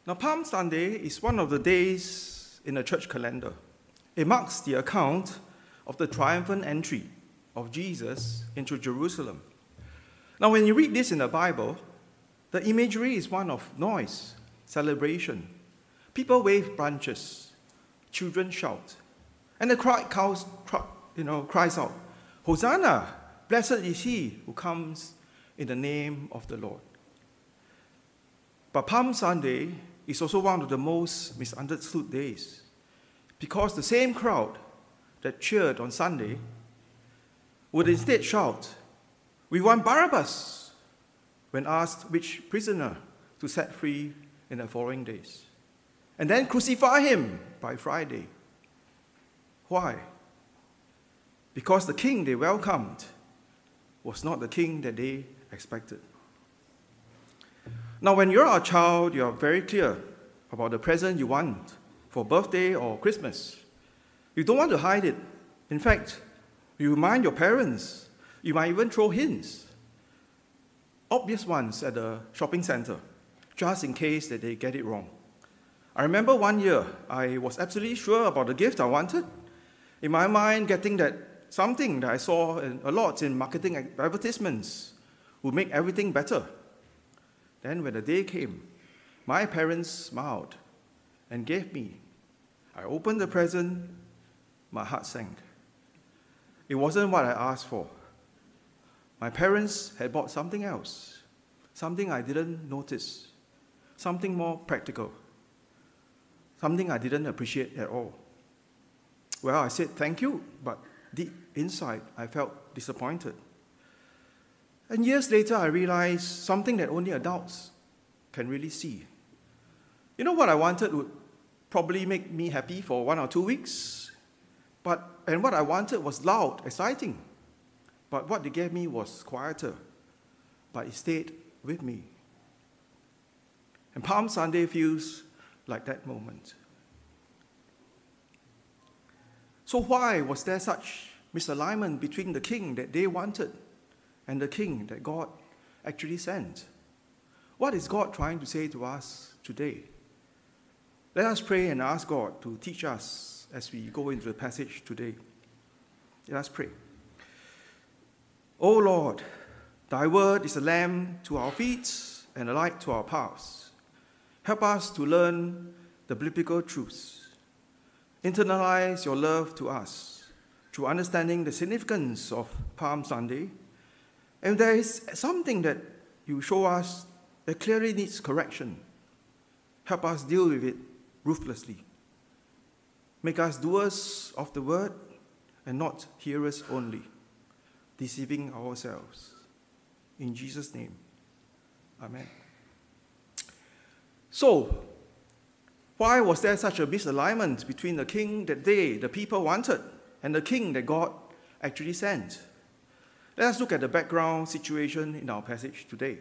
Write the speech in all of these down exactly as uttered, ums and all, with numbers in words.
Now, Palm Sunday is one of the days in the church calendar. It marks the account of the triumphant entry of Jesus into Jerusalem. Now, when you read this in the Bible, the imagery is one of noise, celebration. People wave branches, children shout, and the crowd calls, you know, cries out, "Hosanna! Blessed is he who comes in the name of the Lord." But Palm Sunday is also one of the most misunderstood days, because the same crowd that cheered on Sunday would instead shout, "We want Barabbas," when asked which prisoner to set free in the following days, and then crucify him by Friday. Why? Because the king they welcomed was not the king that they expected. Now, when you're a child, you are very clear about the present you want for birthday or Christmas. You don't want to hide it. In fact, you remind your parents. You might even throw hints, obvious ones at the shopping center, just in case that they get it wrong. I remember one year, I was absolutely sure about the gift I wanted. In my mind, getting that something that I saw in, a lot in marketing advertisements would make everything better. Then when the day came, my parents smiled and gave me. I opened the present, my heart sank. It wasn't what I asked for. My parents had bought something else, something I didn't notice, something more practical, something I didn't appreciate at all. Well, I said thank you, but deep inside, I felt disappointed. And years later, I realized something that only adults can really see. You know what I wanted would probably make me happy for one or two weeks, but and what I wanted was loud, exciting. But what they gave me was quieter, but it stayed with me. And Palm Sunday feels like that moment. So why was there such misalignment between the king that they wanted and the king that God actually sent? What is God trying to say to us today? Let us pray and ask God to teach us as we go into the passage today. Let us pray. O Lord, thy word is a lamp to our feet and a light to our paths. Help us to learn the biblical truths. Internalize your love to us through understanding the significance of Palm Sunday. And there is something that you show us that clearly needs correction. Help us deal with it ruthlessly. Make us doers of the word and not hearers only, deceiving ourselves. In Jesus' name, amen. So, why was there such a misalignment between the king that they, the people, wanted and the king that God actually sent? Let us look at the background situation in our passage today.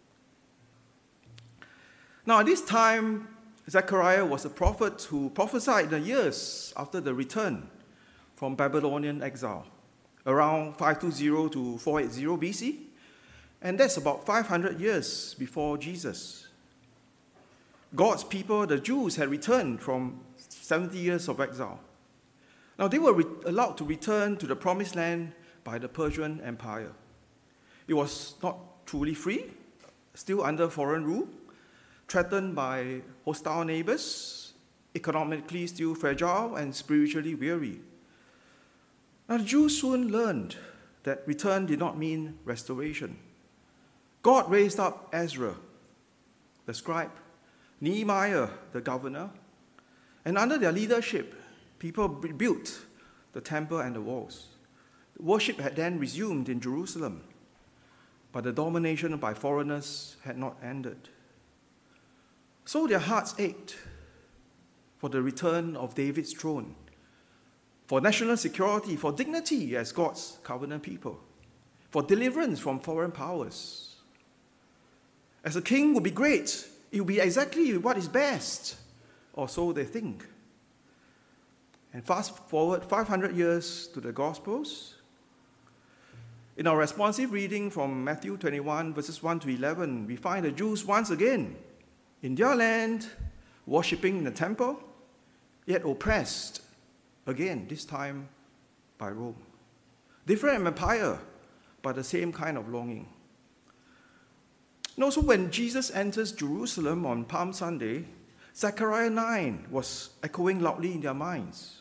Now, at this time, Zechariah was a prophet who prophesied the years after the return from Babylonian exile, around five twenty to four eighty B C, and that's about five hundred years before Jesus. God's people, the Jews, had returned from seventy years of exile. Now, they were re- allowed to return to the promised land by the Persian Empire. It was not truly free, still under foreign rule, threatened by hostile neighbors, economically still fragile and spiritually weary. Now, the Jews soon learned that return did not mean restoration. God raised up Ezra, the scribe, Nehemiah, the governor, and under their leadership, people rebuilt the temple and the walls. Worship had then resumed in Jerusalem, but the domination by foreigners had not ended. So their hearts ached for the return of David's throne, for national security, for dignity as God's covenant people, for deliverance from foreign powers. As a king would be great, it would be exactly what is best, or so they think. And fast forward five hundred years to the Gospels. In our responsive reading from Matthew twenty-one, verses one to eleven, we find the Jews once again in their land worshipping in the temple, yet oppressed, again, this time by Rome. Different empire, but the same kind of longing. And also when Jesus enters Jerusalem on Palm Sunday, Zechariah nine was echoing loudly in their minds.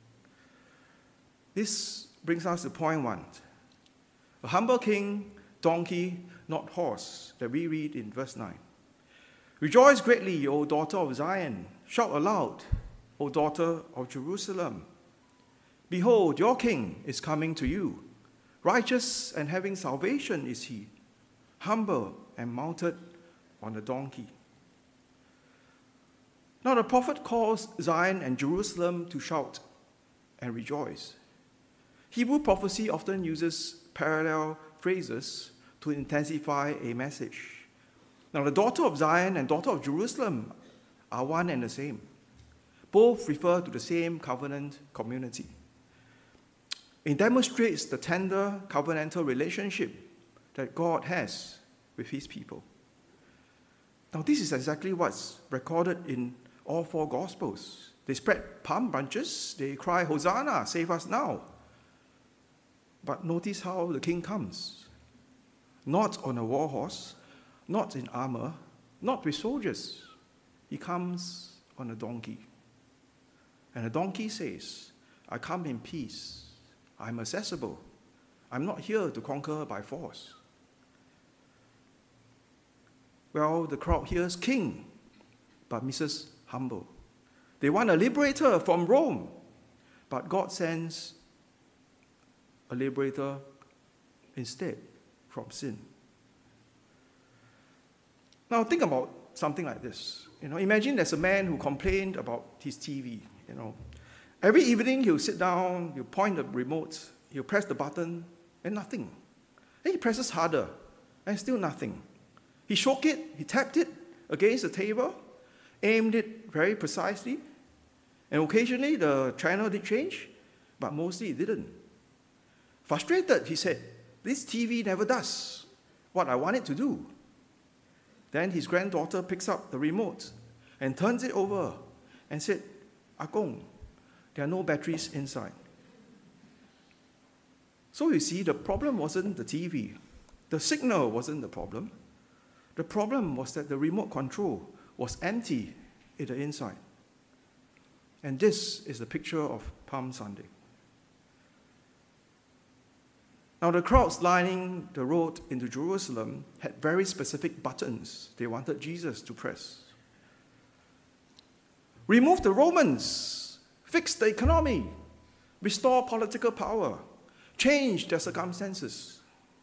This brings us to point one. A humble king, donkey, not horse, that we read in verse nine. Rejoice greatly, O daughter of Zion. Shout aloud, O daughter of Jerusalem. Behold, your king is coming to you. Righteous and having salvation is he, humble and mounted on a donkey. Now the prophet calls Zion and Jerusalem to shout and rejoice. Hebrew prophecy often uses parallel phrases to intensify a message. Now the daughter of Zion and daughter of Jerusalem are one and the same. Both refer to the same covenant community. It demonstrates the tender covenantal relationship that God has with his people. Now this is exactly what's recorded in all four Gospels. They spread palm branches, they cry, Hosanna, save us now. But notice how the king comes. Not on a war horse, not in armor, not with soldiers. He comes on a donkey. And the donkey says, I come in peace. I'm accessible. I'm not here to conquer by force. Well, the crowd hears king, but misses humble. They want a liberator from Rome, but God sends a liberator instead from sin. Now think about something like this. You know, imagine there's a man who complained about his T V. You know, every evening he'll sit down, he'll point the remote, he'll press the button, and nothing. Then he presses harder, and still nothing. He shook it, he tapped it against the table, aimed it very precisely, and occasionally the channel did change, but mostly it didn't. Frustrated, he said, this T V never does what I want it to do. Then his granddaughter picks up the remote and turns it over and said, Akong, there are no batteries inside. So you see, the problem wasn't the T V. The signal wasn't the problem. The problem was that the remote control was empty in the inside. And this is the picture of Palm Sunday. Now the crowds lining the road into Jerusalem had very specific buttons they wanted Jesus to press. Remove the Romans, fix the economy, restore political power, change their circumstances.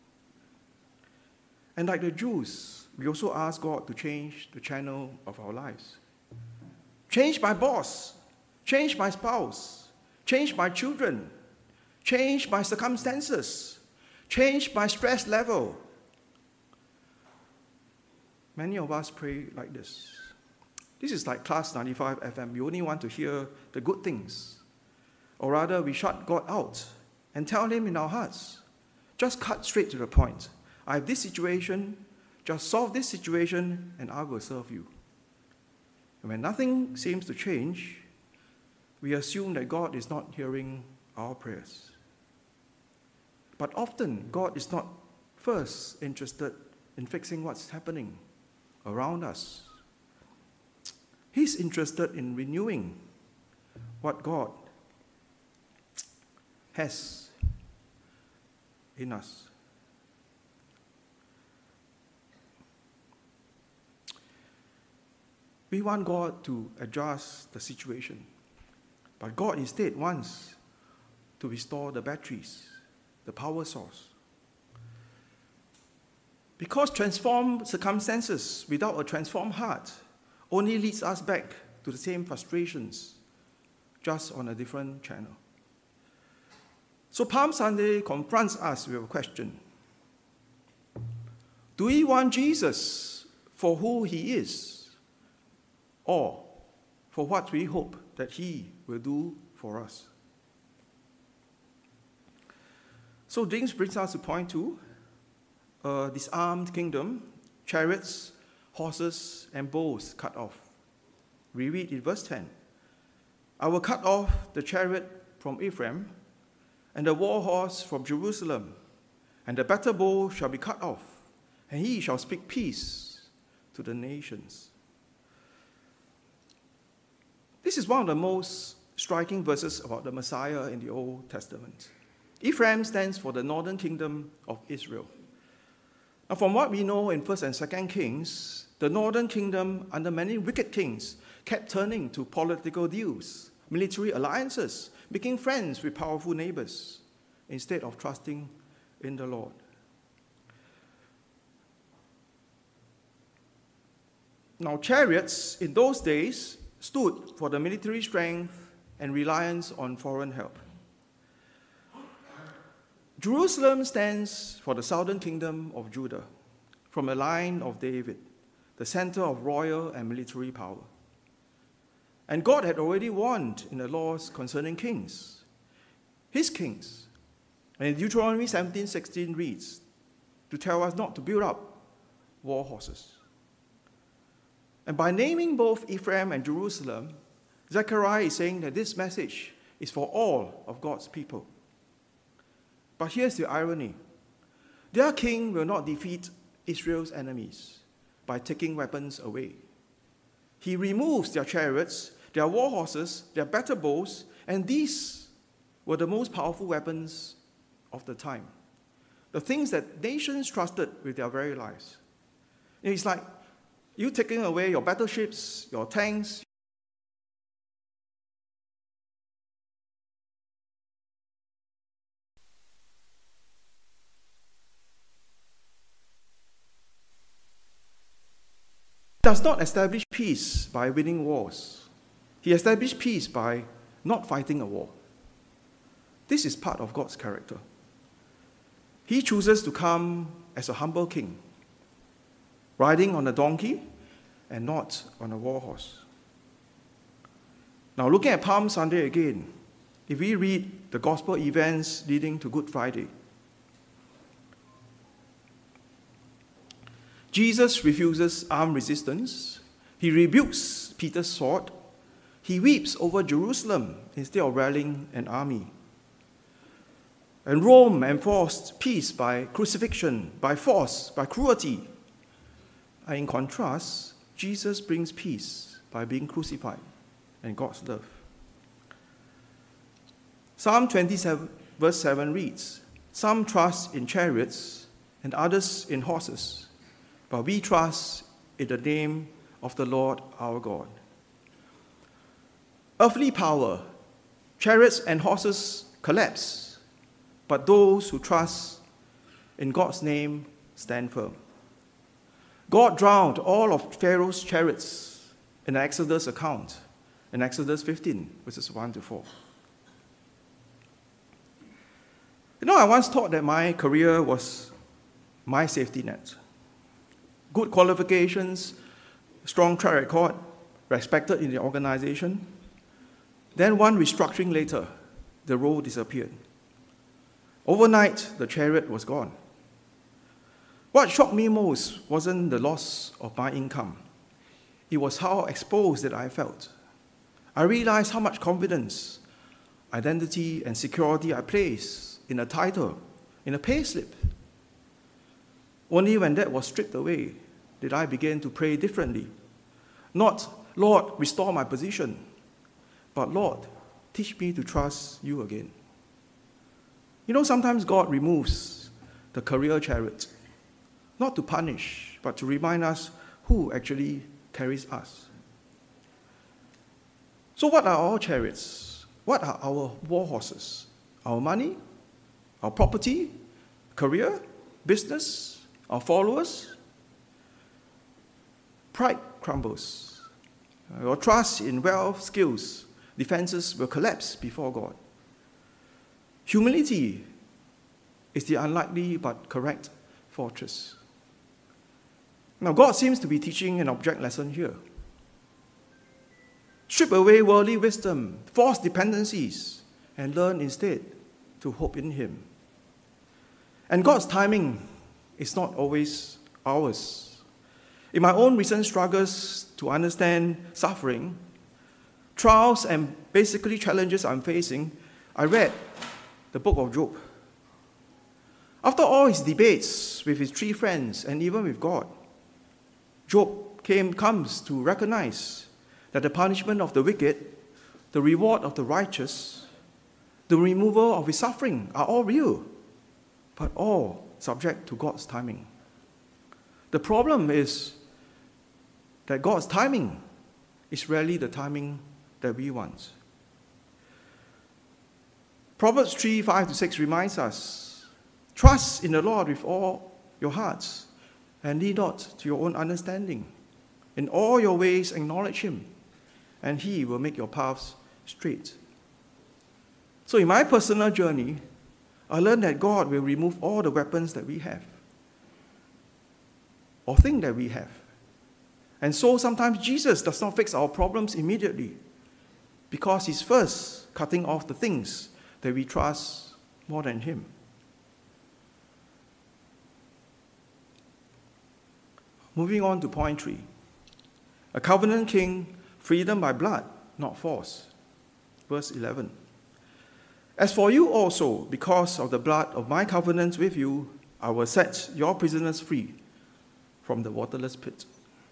And like the Jews, we also ask God to change the channel of our lives. Change my boss, change my spouse, change my children, change my circumstances, change my stress level. Many of us pray like this. This is like Class ninety-five F M. We only want to hear the good things. Or rather, we shut God out and tell him in our hearts, just cut straight to the point. I have this situation, just solve this situation, and I will serve you. And when nothing seems to change, we assume that God is not hearing our prayers. But often, God is not first interested in fixing what's happening around us. He's interested in renewing what God has in us. We want God to adjust the situation, but God instead wants to restore the batteries, the power source. Because transformed circumstances without a transformed heart only leads us back to the same frustrations, just on a different channel. So Palm Sunday confronts us with a question. Do we want Jesus for who he is, or for what we hope that he will do for us? So this brings us to point two, a disarmed kingdom, chariots, horses, and bows cut off. We read in verse ten, I will cut off the chariot from Ephraim, and the war horse from Jerusalem, and the battle bow shall be cut off, and he shall speak peace to the nations. This is one of the most striking verses about the Messiah in the Old Testament. Ephraim stands for the northern kingdom of Israel. Now, from what we know in First and Second Kings, the northern kingdom, under many wicked kings, kept turning to political deals, military alliances, making friends with powerful neighbors, instead of trusting in the Lord. Now, chariots in those days stood for the military strength and reliance on foreign help. Jerusalem stands for the southern kingdom of Judah, from the line of David, the center of royal and military power. And God had already warned in the laws concerning kings, his kings. And Deuteronomy seventeen sixteen reads, to tell us not to build up war horses. And by naming both Ephraim and Jerusalem, Zechariah is saying that this message is for all of God's people. But here's the irony. Their king will not defeat Israel's enemies by taking weapons away. He removes their chariots, their war horses, their battle bows, and these were the most powerful weapons of the time. The things that nations trusted with their very lives. It's like you taking away your battleships, your tanks. He does not establish peace by winning wars. He established peace by not fighting a war. This is part of God's character. He chooses to come as a humble king, riding on a donkey and not on a war horse. Now, looking at Palm Sunday again, if we read the gospel events leading to Good Friday, Jesus refuses armed resistance. He rebukes Peter's sword. He weeps over Jerusalem instead of rallying an army. And Rome enforced peace by crucifixion, by force, by cruelty. And in contrast, Jesus brings peace by being crucified and God's love. Psalm twenty-seven, verse seven reads, some trust in chariots and others in horses, but we trust in the name of the Lord our God. Earthly power, chariots and horses collapse, but those who trust in God's name stand firm. God drowned all of Pharaoh's chariots in the Exodus account, in Exodus fifteen, verses one to four. You know, I once thought that my career was my safety net. Good qualifications, strong track record, respected in the organization. Then one restructuring later, the role disappeared. Overnight, the chariot was gone. What shocked me most wasn't the loss of my income. It was how exposed that I felt. I realized how much confidence, identity, and security I placed in a title, in a payslip. Only when that was stripped away did I begin to pray differently. Not, Lord, restore my position, but Lord, teach me to trust you again. You know, sometimes God removes the career chariot, not to punish, but to remind us who actually carries us. So what are our chariots? What are our war horses? Our money? Our property? Career? Business? Our followers? Pride crumbles. Your trust in wealth, skills, defenses will collapse before God. Humility is the unlikely but correct fortress. Now, God seems to be teaching an object lesson here. Strip away worldly wisdom, false dependencies, and learn instead to hope in Him. And God's timing is not always ours. In my own recent struggles to understand suffering, trials, and basically challenges I'm facing, I read the book of Job. After all his debates with his three friends and even with God, Job came, comes to recognize that the punishment of the wicked, the reward of the righteous, the removal of his suffering are all real, but all subject to God's timing. The problem is that God's timing is rarely the timing that we want. Proverbs three, five to six reminds us, trust in the Lord with all your hearts and lean not to your own understanding. In all your ways acknowledge him, and he will make your paths straight. So in my personal journey, I learned that God will remove all the weapons that we have, or think that we have. And so sometimes Jesus does not fix our problems immediately, because he's first cutting off the things that we trust more than him. Moving on to point three. A covenant king, freedom by blood, not force. Verse eleven. As for you also, because of the blood of my covenant with you, I will set your prisoners free from the waterless pit.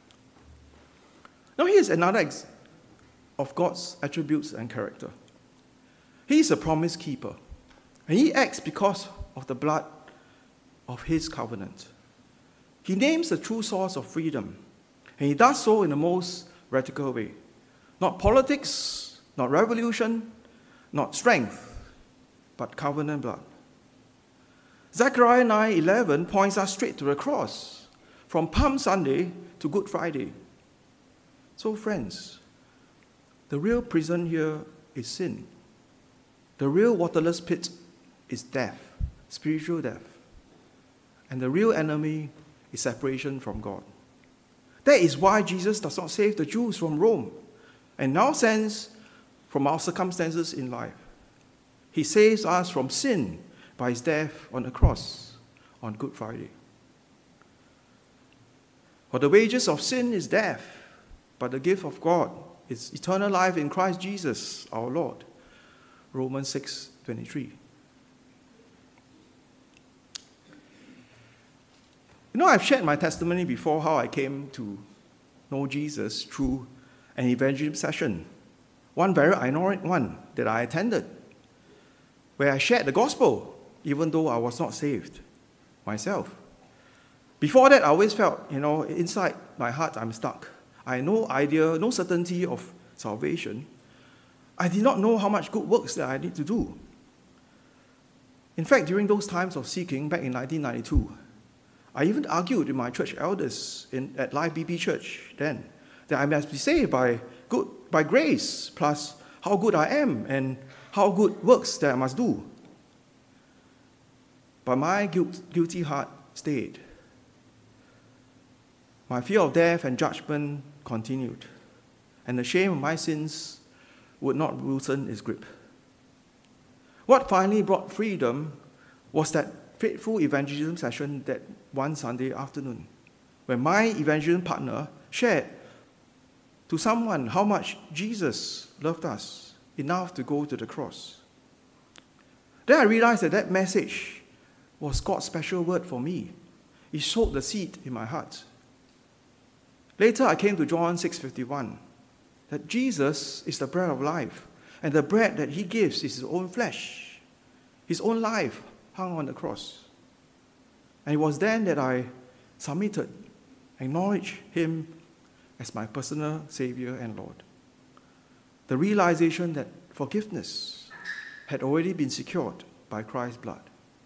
Now here's another ex- of God's attributes and character. He is a promise keeper, and he acts because of the blood of his covenant. He names the true source of freedom, and he does so in the most radical way. Not politics, not revolution, not strength, but covenant blood. Zechariah nine eleven points us straight to the cross, from Palm Sunday to Good Friday. So friends, the real prison here is sin. The real waterless pit is death, spiritual death. And the real enemy is separation from God. That is why Jesus does not save the Jews from Rome, and now sends from our circumstances in life. He saves us from sin by his death on the cross on Good Friday. For the wages of sin is death, but the gift of God is eternal life in Christ Jesus our Lord. Romans six twenty-three. You know, I've shared my testimony before how I came to know Jesus through an evangelism session, one very ironic one that I attended, where I shared the gospel, even though I was not saved myself. Before that, I always felt, you know, inside my heart, I'm stuck. I had no idea, no certainty of salvation. I did not know how much good works that I need to do. In fact, during those times of seeking, back in nineteen ninety-two, I even argued with my church elders in, at Life B B Church then that I must be saved by good by grace, plus how good I am and how good works that I must do. But my guilt, guilty heart stayed. My fear of death and judgment continued, and the shame of my sins would not loosen its grip. What finally brought freedom was that faithful evangelism session that one Sunday afternoon, when my evangelism partner shared to someone how much Jesus loved us enough to go to the cross. Then I realized that that message was God's special word for me. It sowed the seed in my heart. Later I came to John six fifty-one, that Jesus is the bread of life, and the bread that he gives is his own flesh, his own life hung on the cross. And it was then that I submitted, acknowledged him as my personal Savior and Lord. The realization that forgiveness had already been secured by Christ's blood.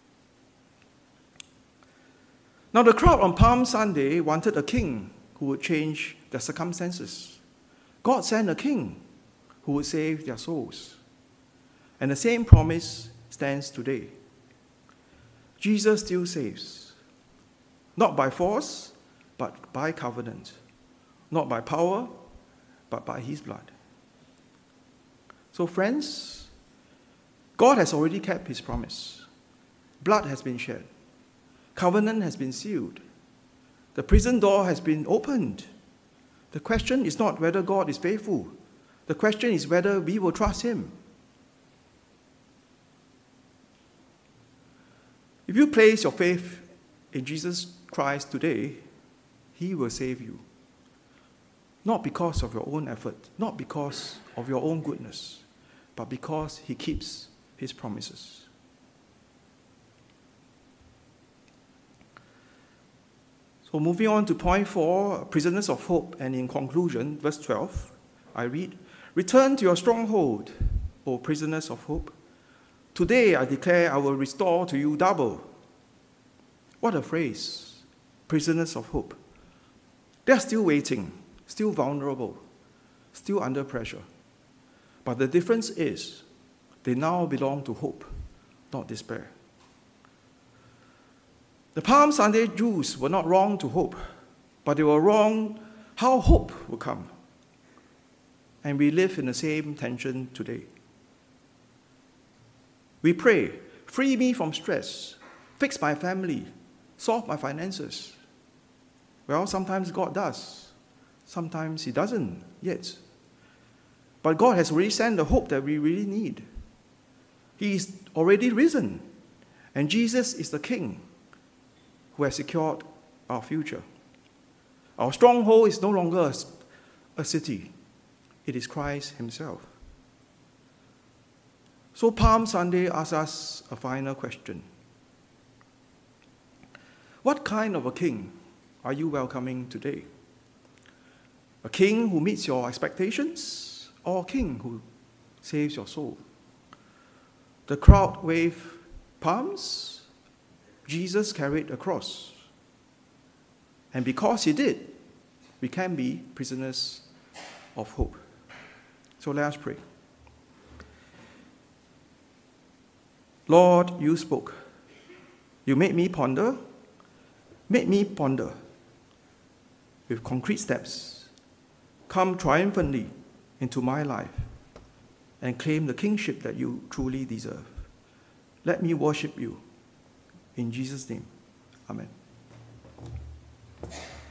Now the crowd on Palm Sunday wanted a king who would change their circumstances. God sent a king who would save their souls. And the same promise stands today. Jesus still saves, not by force, but by covenant, not by power, but by his blood. So friends, God has already kept his promise. Blood has been shed. Covenant has been sealed. The prison door has been opened. The question is not whether God is faithful. The question is whether we will trust him. If you place your faith in Jesus Christ today, he will save you. Not because of your own effort, not because of your own goodness, but because he keeps his promises. So moving on to point four, prisoners of hope, and in conclusion, verse twelve, I read, "Return to your stronghold, O prisoners of hope. Today I declare I will restore to you double." What a phrase, prisoners of hope. They are still waiting, still vulnerable, still under pressure. But the difference is they now belong to hope, not despair. The Palm Sunday Jews were not wrong to hope, but they were wrong how hope would come. And we live in the same tension today. We pray, free me from stress, fix my family, solve my finances. Well, sometimes God does. Sometimes he doesn't yet. But God has already sent the hope that we really need. He is already risen. And Jesus is the King who has secured our future. Our stronghold is no longer a city. It is Christ himself. So Palm Sunday asks us a final question. What kind of a king are you welcoming today? A king who meets your expectations, or a king who saves your soul? The crowd waved palms. Jesus carried a cross. And because he did, we can be prisoners of hope. So let us pray. Lord, you spoke. You made me ponder, made me ponder with concrete steps. Come triumphantly into my life and claim the kingship that you truly deserve. Let me worship you. In Jesus' name, amen.